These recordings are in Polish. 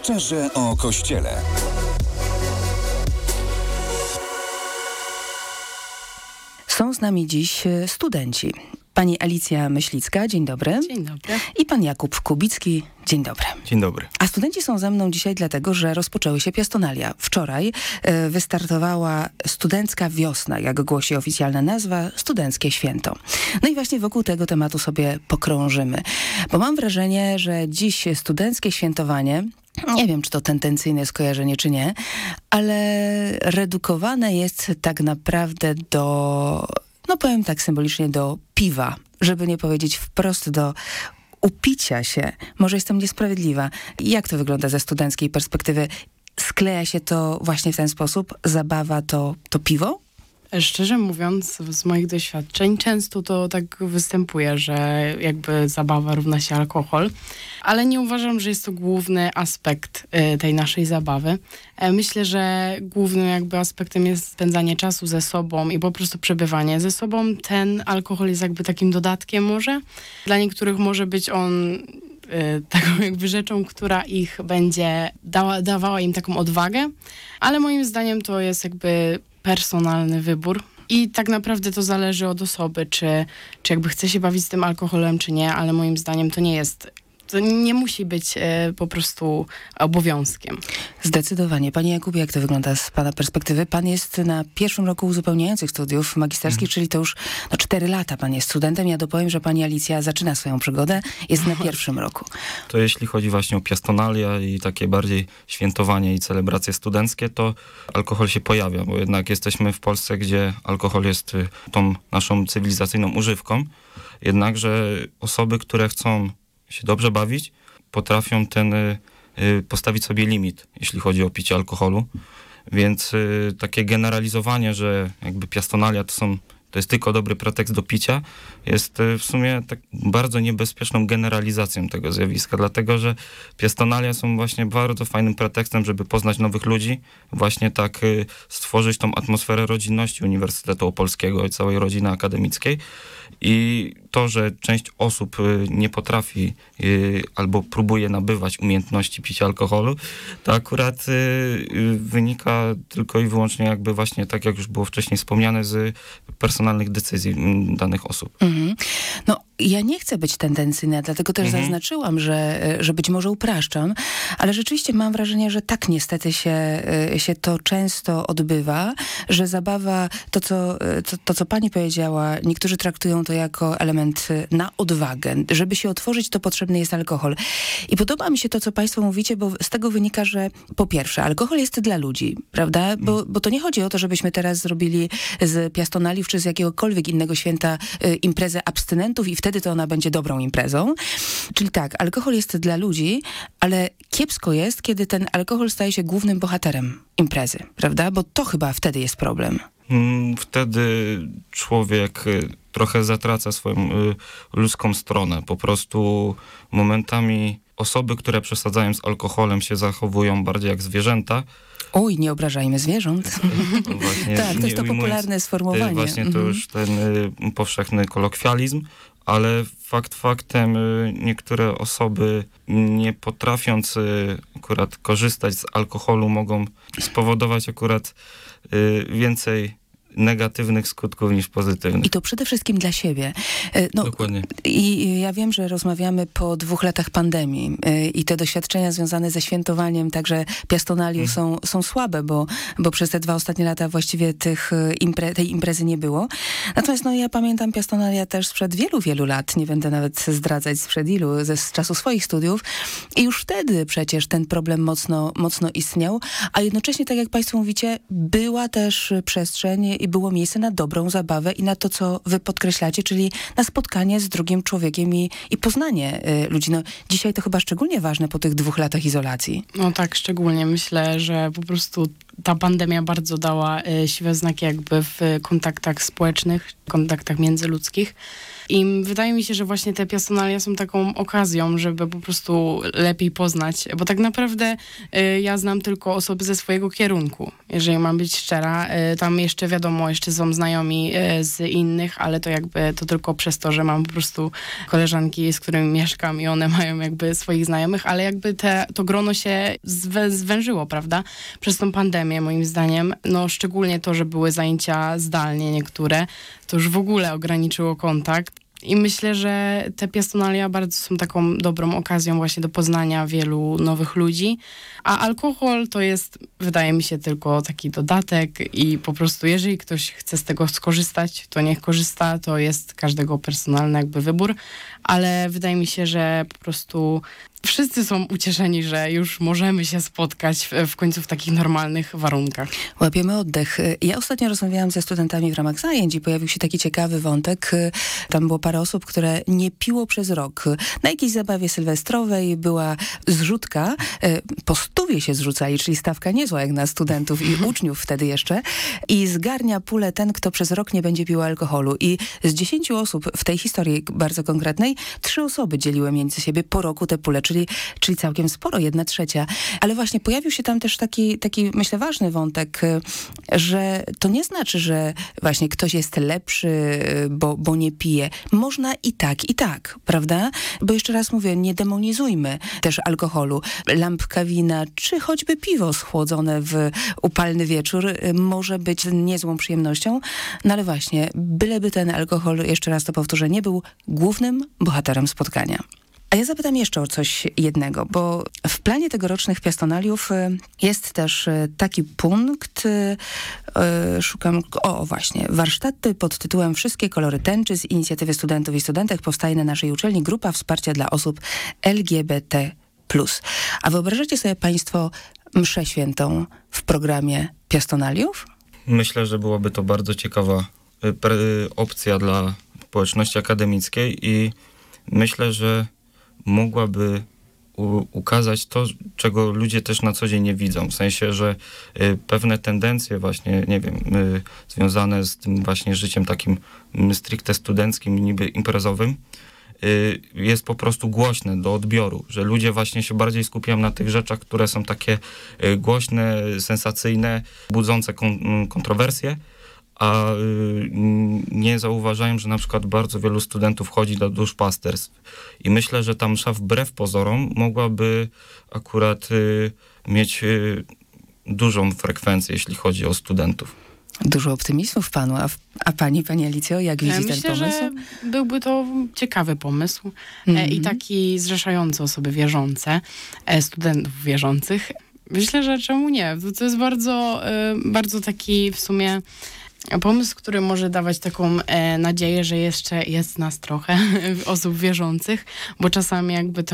Szczerze o Kościele. Są z nami dziś studenci. Pani Alicja Myślicka, dzień dobry. Dzień dobry. I pan Jakub Kubicki, dzień dobry. Dzień dobry. A studenci są ze mną dzisiaj dlatego, że rozpoczęły się piastonalia. Wczoraj wystartowała Studencka Wiosna, jak głosi oficjalna nazwa, Studenckie Święto. No i właśnie wokół tego tematu sobie pokrążymy. Bo mam wrażenie, że dziś studenckie świętowanie, nie wiem, czy to tendencyjne skojarzenie, czy nie, ale redukowane jest tak naprawdę do, no powiem tak symbolicznie, do piwa, żeby nie powiedzieć wprost do upicia się. Może jestem niesprawiedliwa. Jak to wygląda ze studenckiej perspektywy? Skleja się to właśnie w ten sposób? Zabawa to piwo? Szczerze mówiąc, z moich doświadczeń często to tak występuje, że jakby zabawa równa się alkohol, ale nie uważam, że jest to główny aspekt tej naszej zabawy. Myślę, że głównym jakby aspektem jest spędzanie czasu ze sobą i po prostu przebywanie ze sobą. Ten alkohol jest jakby takim dodatkiem może. Dla niektórych może być on taką jakby rzeczą, która ich będzie dawała im taką odwagę, ale moim zdaniem to jest jakby personalny wybór i tak naprawdę to zależy od osoby, czy jakby chce się bawić z tym alkoholem, czy nie, ale moim zdaniem to nie musi być po prostu obowiązkiem. Zdecydowanie. Panie Jakubie, jak to wygląda z pana perspektywy? Pan jest na pierwszym roku uzupełniających studiów magisterskich, czyli to już 4 lata pan jest studentem. Ja dopowiem, że pani Alicja zaczyna swoją przygodę, jest na pierwszym roku. To jeśli chodzi właśnie o piastonalia i takie bardziej świętowanie i celebracje studenckie, to alkohol się pojawia, bo jednak jesteśmy w Polsce, gdzie alkohol jest tą naszą cywilizacyjną używką. Jednakże osoby, które chcą się dobrze bawić, potrafią postawić sobie limit, jeśli chodzi o picie alkoholu. Więc takie generalizowanie, że jakby piastonalia to jest tylko dobry pretekst do picia, jest w sumie tak bardzo niebezpieczną generalizacją tego zjawiska, dlatego że piastonalia są właśnie bardzo fajnym pretekstem, żeby poznać nowych ludzi, właśnie tak stworzyć tą atmosferę rodzinności Uniwersytetu Opolskiego i całej rodziny akademickiej. I to, że część osób nie potrafi albo próbuje nabywać umiejętności picia alkoholu, to akurat wynika tylko i wyłącznie jakby właśnie, tak jak już było wcześniej wspomniane, z personalnych decyzji danych osób. Mhm. No, ja nie chcę być tendencyjna, dlatego też zaznaczyłam, że być może upraszczam, ale rzeczywiście mam wrażenie, że tak niestety się to często odbywa, że zabawa, to co pani powiedziała, niektórzy traktują to jako element na odwagę. Żeby się otworzyć, to potrzebny jest alkohol. I podoba mi się to, co państwo mówicie, bo z tego wynika, że po pierwsze, alkohol jest dla ludzi, prawda? Bo to nie chodzi o to, żebyśmy teraz zrobili z piastonaliów czy z jakiegokolwiek innego święta imprezę abstynentów i wtedy to ona będzie dobrą imprezą. Czyli tak, alkohol jest dla ludzi, ale kiepsko jest, kiedy ten alkohol staje się głównym bohaterem imprezy, prawda? Bo to chyba wtedy jest problem. Wtedy człowiek trochę zatraca swoją ludzką stronę. Po prostu momentami osoby, które przesadzają z alkoholem, się zachowują bardziej jak zwierzęta. Oj, nie obrażajmy zwierząt. Właśnie, tak, to jest to popularne sformułowanie. Właśnie to już ten powszechny kolokwializm, ale faktem niektóre osoby, nie potrafiąc akurat korzystać z alkoholu, mogą spowodować akurat więcej negatywnych skutków niż pozytywnych. I to przede wszystkim dla siebie. Dokładnie. I ja wiem, że rozmawiamy po 2 latach pandemii i te doświadczenia związane ze świętowaniem, także piastonaliów są słabe, bo przez te 2 ostatnie lata właściwie tej imprezy nie było. Natomiast ja pamiętam piastonalia też sprzed wielu lat, nie będę nawet zdradzać sprzed ilu, z czasu swoich studiów i już wtedy przecież ten problem mocno istniał, a jednocześnie, tak jak państwo mówicie, była też przestrzeń i było miejsce na dobrą zabawę i na to, co wy podkreślacie, czyli na spotkanie z drugim człowiekiem i poznanie ludzi. Dzisiaj to chyba szczególnie ważne po tych 2 latach izolacji. No tak, szczególnie. Myślę, że po prostu ta pandemia bardzo dała siwe znaki jakby w kontaktach społecznych, kontaktach międzyludzkich. I wydaje mi się, że właśnie te piastonalia są taką okazją, żeby po prostu lepiej poznać, bo tak naprawdę ja znam tylko osoby ze swojego kierunku, jeżeli mam być szczera. Tam jeszcze wiadomo, jeszcze są znajomi z innych, ale to jakby to tylko przez to, że mam po prostu koleżanki, z którymi mieszkam i one mają jakby swoich znajomych, ale jakby to grono się zwężyło, prawda? Przez tą pandemię, moim zdaniem. No szczególnie to, że były zajęcia zdalnie niektóre, to już w ogóle ograniczyło kontakt. I myślę, że te piastonalia bardzo są taką dobrą okazją właśnie do poznania wielu nowych ludzi. A alkohol to jest, wydaje mi się, tylko taki dodatek i po prostu jeżeli ktoś chce z tego skorzystać, to niech korzysta. To jest każdego personalny jakby wybór. Ale wydaje mi się, że po prostu wszyscy są ucieszeni, że już możemy się spotkać w końcu w takich normalnych warunkach. Łapiemy oddech. Ja ostatnio rozmawiałam ze studentami w ramach zajęć i pojawił się taki ciekawy wątek. Tam było parę osób, które nie piło przez rok. Na jakiejś zabawie sylwestrowej była zrzutka. Po 100 się zrzucali, czyli stawka niezła jak na studentów i uczniów wtedy jeszcze. I zgarnia pulę ten, kto przez rok nie będzie pił alkoholu. I z 10 osób w tej historii bardzo konkretnej 3 osoby dzieliły między siebie po roku te pule, czyli całkiem sporo, 1/3. Ale właśnie pojawił się tam też taki myślę, ważny wątek, że to nie znaczy, że właśnie ktoś jest lepszy, bo nie pije. Można i tak, prawda? Bo jeszcze raz mówię, nie demonizujmy też alkoholu. Lampka wina, czy choćby piwo schłodzone w upalny wieczór może być niezłą przyjemnością. No ale właśnie, byleby ten alkohol, jeszcze raz to powtórzę, nie był głównym bohaterem spotkania. A ja zapytam jeszcze o coś jednego, bo w planie tegorocznych piastonaliów jest też taki punkt, szukam, właśnie, warsztaty pod tytułem Wszystkie kolory tęczy z inicjatywy studentów i studentek powstaje na naszej uczelni grupa wsparcia dla osób LGBT+. A wyobrażacie sobie państwo mszę świętą w programie piastonaliów? Myślę, że byłaby to bardzo ciekawa opcja dla społeczności akademickiej i myślę, że mogłaby ukazać to, czego ludzie też na co dzień nie widzą. W sensie, że pewne tendencje właśnie, nie wiem, związane z tym właśnie życiem takim stricte studenckim, niby imprezowym, jest po prostu głośne do odbioru, że ludzie właśnie się bardziej skupiają na tych rzeczach, które są takie głośne, sensacyjne, budzące kontrowersje, a nie zauważają, że na przykład bardzo wielu studentów chodzi do duszpasterstw. I myślę, że ta msza wbrew pozorom mogłaby akurat mieć dużą frekwencję, jeśli chodzi o studentów. Dużo optymizmu w panu. A pani Alicjo, jak widzi ten pomysł? Myślę, że byłby to ciekawy pomysł i taki zrzeszający osoby wierzące, studentów wierzących. Myślę, że czemu nie? To jest bardzo, bardzo taki w sumie pomysł, który może dawać taką nadzieję, że jeszcze jest nas trochę osób wierzących, bo czasami jakby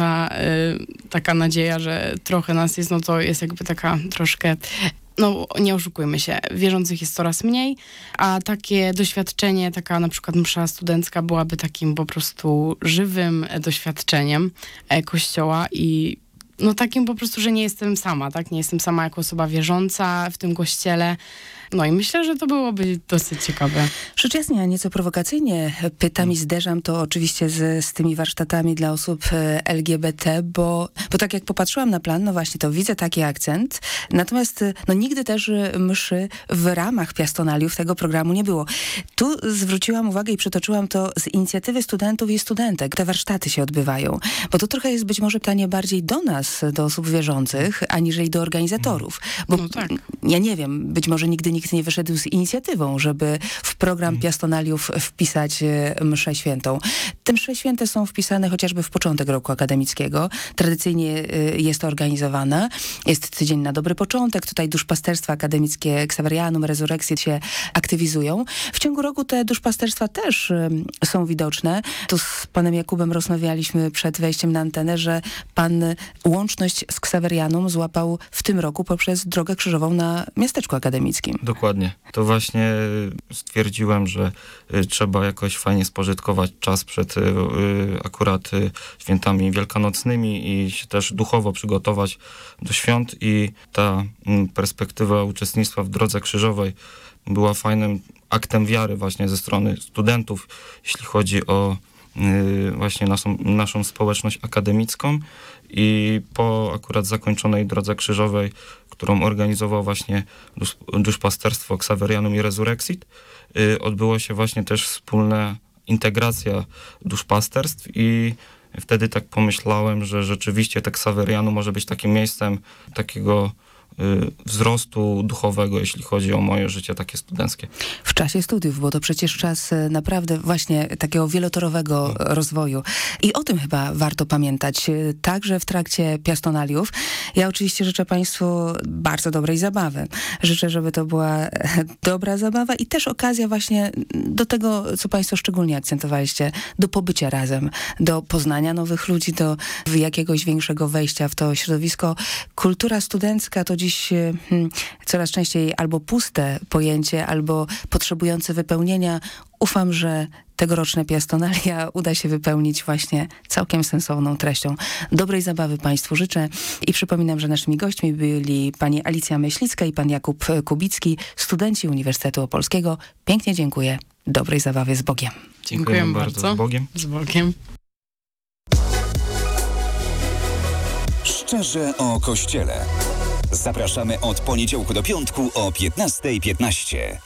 taka nadzieja, że trochę nas jest, no to jest jakby taka troszkę, no nie oszukujmy się, wierzących jest coraz mniej, a takie doświadczenie, taka na przykład msza studencka byłaby takim po prostu żywym doświadczeniem Kościoła i no takim po prostu, że nie jestem sama, tak? Nie jestem sama jako osoba wierząca w tym kościele. No i myślę, że to byłoby dosyć ciekawe. Rzecz jasna, nieco prowokacyjnie pytam i zderzam to oczywiście z tymi warsztatami dla osób LGBT, bo tak jak popatrzyłam na plan, no właśnie to widzę taki akcent, natomiast no nigdy też mszy w ramach piastonaliów tego programu nie było. Tu zwróciłam uwagę i przytoczyłam to z inicjatywy studentów i studentek. Te warsztaty się odbywają, bo to trochę jest być może pytanie bardziej do nas, do osób wierzących, aniżeli do organizatorów. Bo no tak. Ja nie wiem, być może nigdy nikt nie wyszedł z inicjatywą, żeby w program piastonaliów wpisać mszę świętą. Te msze święte są wpisane chociażby w początek roku akademickiego. Tradycyjnie jest to organizowane. Jest tydzień na dobry początek. Tutaj duszpasterstwa akademickie Xaverianum, Resurrekcje się aktywizują. W ciągu roku te duszpasterstwa też są widoczne. Tu z panem Jakubem rozmawialiśmy przed wejściem na antenę, że pan łączność z Xaverianum złapał w tym roku poprzez Drogę Krzyżową na miasteczku akademickim. Dokładnie. To właśnie stwierdziłem, że trzeba jakoś fajnie spożytkować czas przed akurat świętami wielkanocnymi i się też duchowo przygotować do świąt i ta perspektywa uczestnictwa w Drodze Krzyżowej była fajnym aktem wiary właśnie ze strony studentów, jeśli chodzi o właśnie naszą społeczność akademicką i po akurat zakończonej drodze krzyżowej, którą organizował właśnie duszpasterstwo Xaverianum i Resurrexit, odbyło się właśnie też wspólna integracja duszpasterstw i wtedy tak pomyślałem, że rzeczywiście te Xaverianum może być takim miejscem takiego wzrostu duchowego, jeśli chodzi o moje życie takie studenckie. W czasie studiów, bo to przecież czas naprawdę właśnie takiego wielotorowego rozwoju. I o tym chyba warto pamiętać, także w trakcie piastonaliów. Ja oczywiście życzę Państwu bardzo dobrej zabawy. Życzę, żeby to była dobra zabawa i też okazja właśnie do tego, co Państwo szczególnie akcentowaliście, do pobycia razem, do poznania nowych ludzi, do jakiegoś większego wejścia w to środowisko. Kultura studencka to dziś coraz częściej albo puste pojęcie, albo potrzebujące wypełnienia. Ufam, że tegoroczne piastonalia uda się wypełnić właśnie całkiem sensowną treścią. Dobrej zabawy Państwu życzę i przypominam, że naszymi gośćmi byli pani Alicja Myślicka i pan Jakub Kubicki, studenci Uniwersytetu Opolskiego. Pięknie dziękuję. Dobrej zabawy, z Bogiem. Dziękuję bardzo. Z Bogiem. Z Bogiem. Szczerze o Kościele. Zapraszamy od poniedziałku do piątku o 15:15.